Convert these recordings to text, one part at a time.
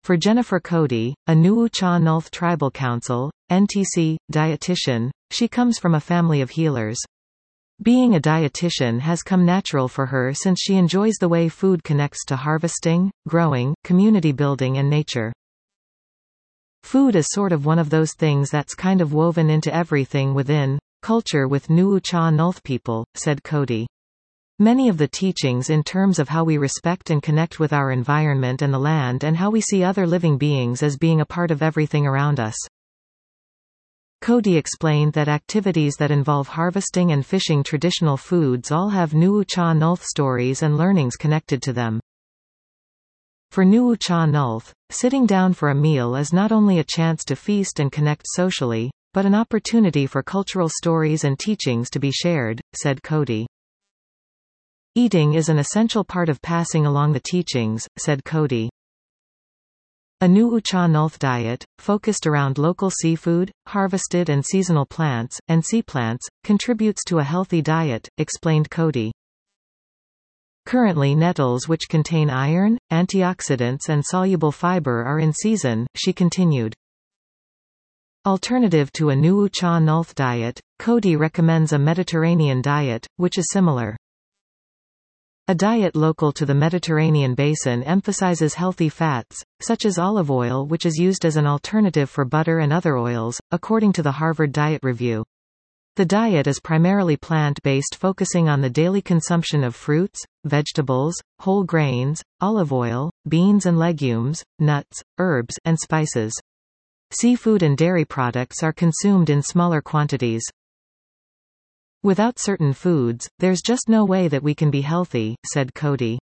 For Jennifer Cody, a Nuu Cha Nulth Tribal Council, NTC, dietitian, she comes from a family of healers. Being a dietitian has come natural for her since she enjoys the way food connects to harvesting, growing, community building and nature. Food is sort of one of those things that's kind of woven into everything within culture with Nuu Cha Nulth people, said Cody. Many of the teachings in terms of how we respect and connect with our environment and the land and how we see other living beings as being a part of everything around us. Cody explained that activities that involve harvesting and fishing traditional foods all have Nuu Cha Nulth stories and learnings connected to them. For Nuu Cha Nulth, sitting down for a meal is not only a chance to feast and connect socially, but an opportunity for cultural stories and teachings to be shared, said Cody. Eating is an essential part of passing along the teachings, said Cody. A Nuu Cha Nulth diet, focused around local seafood, harvested and seasonal plants, and sea plants, contributes to a healthy diet, explained Cody. Currently nettles which contain iron, antioxidants and soluble fiber are in season, she continued. Alternative to a Nuu Cha Nulth diet, Cody recommends a Mediterranean diet, which is similar. A diet local to the Mediterranean basin emphasizes healthy fats, such as olive oil, which is used as an alternative for butter and other oils, according to the Harvard Diet Review. The diet is primarily plant-based, focusing on the daily consumption of fruits, vegetables, whole grains, olive oil, beans and legumes, nuts, herbs, and spices. Seafood and dairy products are consumed in smaller quantities. Without certain foods, there's just no way that we can be healthy, said Cody.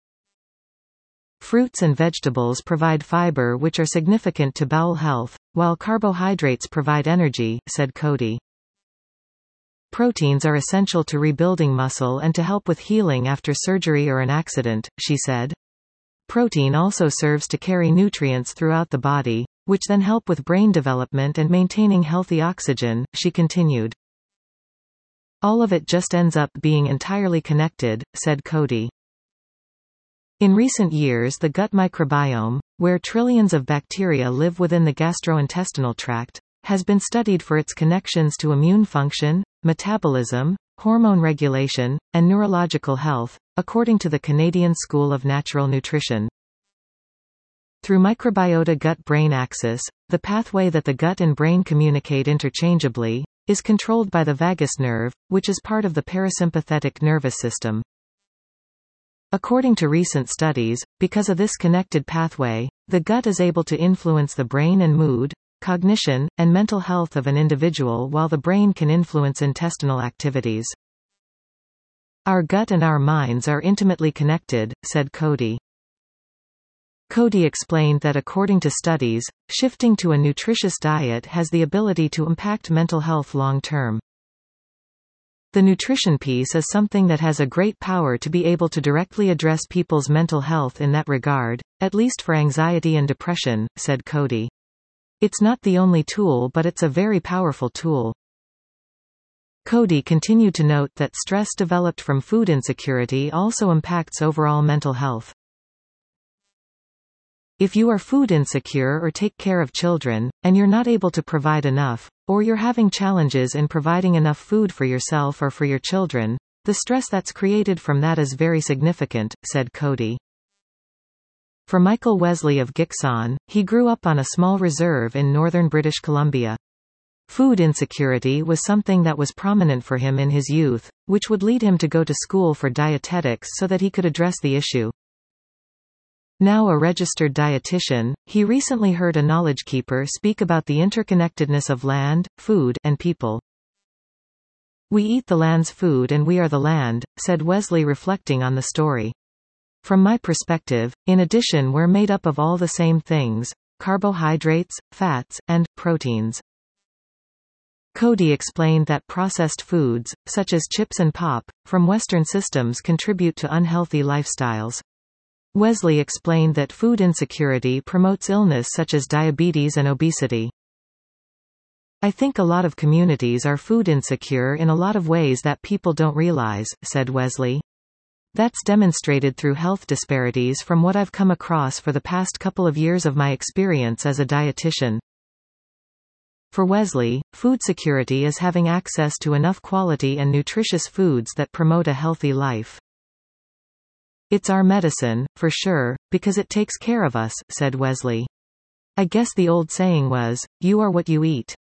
Fruits and vegetables provide fiber which are significant to bowel health, while carbohydrates provide energy, said Cody. Proteins are essential to rebuilding muscle and to help with healing after surgery or an accident, she said. Protein also serves to carry nutrients throughout the body, which then help with brain development and maintaining healthy oxygen, she continued. All of it just ends up being entirely connected, said Cody. In recent years, the gut microbiome, where trillions of bacteria live within the gastrointestinal tract, has been studied for its connections to immune function, metabolism, hormone regulation, and neurological health, according to the Canadian School of Natural Nutrition. Through microbiota gut-brain axis, the pathway that the gut and brain communicate interchangeably, is controlled by the vagus nerve, which is part of the parasympathetic nervous system. According to recent studies, because of this connected pathway, the gut is able to influence the brain and mood, cognition, and mental health of an individual, while the brain can influence intestinal activities. Our gut and our minds are intimately connected, said Cody. Cody explained that according to studies, shifting to a nutritious diet has the ability to impact mental health long term. The nutrition piece is something that has a great power to be able to directly address people's mental health in that regard, at least for anxiety and depression, said Cody. It's not the only tool, but it's a very powerful tool. Cody continued to note that stress developed from food insecurity also impacts overall mental health. If you are food insecure or take care of children, and you're not able to provide enough, or you're having challenges in providing enough food for yourself or for your children, the stress that's created from that is very significant, said Cody. For Michael Wesley of Gikson, he grew up on a small reserve in northern British Columbia. Food insecurity was something that was prominent for him in his youth, which would lead him to go to school for dietetics so that he could address the issue. Now a registered dietitian, he recently heard a knowledge keeper speak about the interconnectedness of land, food, and people. We eat the land's food and we are the land, said Wesley, reflecting on the story. From my perspective, in addition, we're made up of all the same things: carbohydrates, fats, and proteins. Cody explained that processed foods, such as chips and pop, from Western systems contribute to unhealthy lifestyles. Wesley explained that food insecurity promotes illness such as diabetes and obesity. I think a lot of communities are food insecure in a lot of ways that people don't realize, said Wesley. That's demonstrated through health disparities from what I've come across for the past couple of years of my experience as a dietitian. For Wesley, food security is having access to enough quality and nutritious foods that promote a healthy life. It's our medicine, for sure, because it takes care of us, said Wesley. I guess the old saying was, you are what you eat.